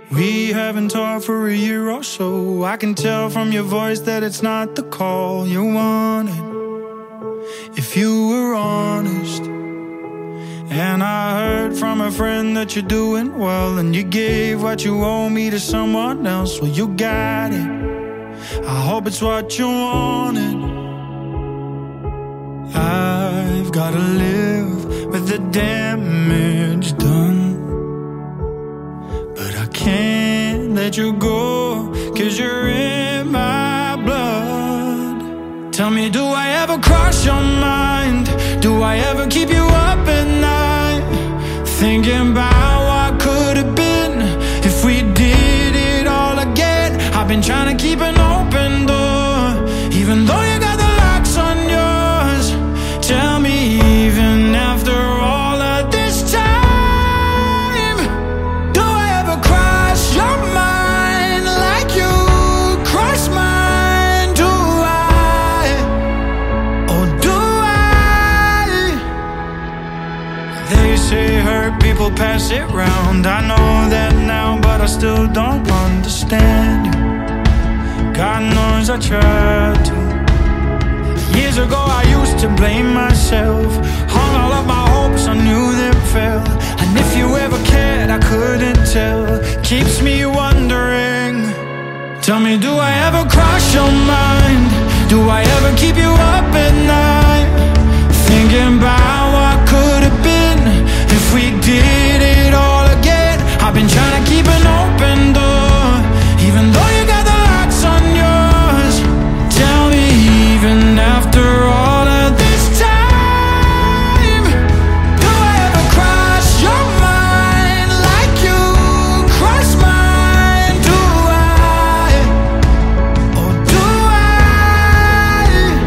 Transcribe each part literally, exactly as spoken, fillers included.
We haven't talked for a year or so. I can tell from your voice that it's not the call you wanted, if you were honest. And I heard from a friend that you're doing well, and you gave what you owe me to someone else. Well, you got it, I hope it's what you wanted. I've gotta live with the damage done, but I can't let you go, 'cause you're in my blood. Tell me, do I ever cross your mind? Do I ever keep you up at night, thinking about what could have been if we did it all again? I've been trying to keep an open door, even though you got the locks on yours. Tell me, even after all of this time, do I ever cross your mind like you cross mine? Do I? Oh, do I? They say hurt people pass it round. I know that now, but I still don't understand you. God knows I tried to. Years ago I used to blame myself, hung all of my hopes on you that fell. And if you ever cared, I couldn't tell. Keeps me wondering. Tell me, do I ever cross your mind? Do I ever keep you up at night, thinking about what could have been if we did it all again? I've been trying to keep an open door, even though you got the locks on yours. Tell me, even after all of this time, do I ever cross your mind like you cross mine? Do I? Oh, do I?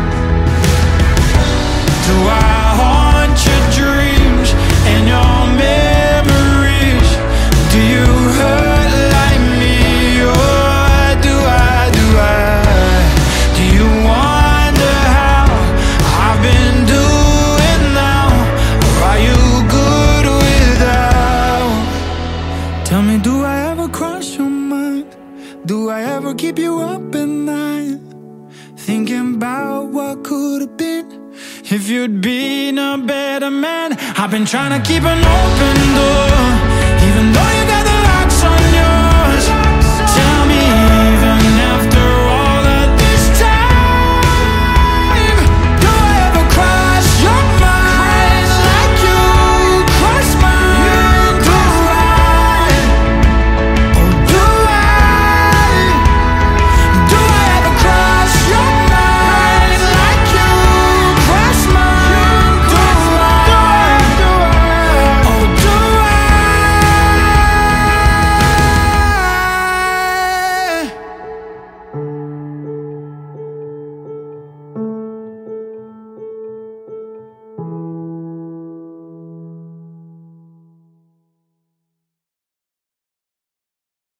Do I haunt your dreams and your memories? Do you hurt like me, or do I, do I? Do you wonder how I've been doing now, or are you good without? Tell me, do I ever cross your mind? Do I ever keep you up at night, thinking about what could have been if you'd been a better man? I've been trying to keep an open door,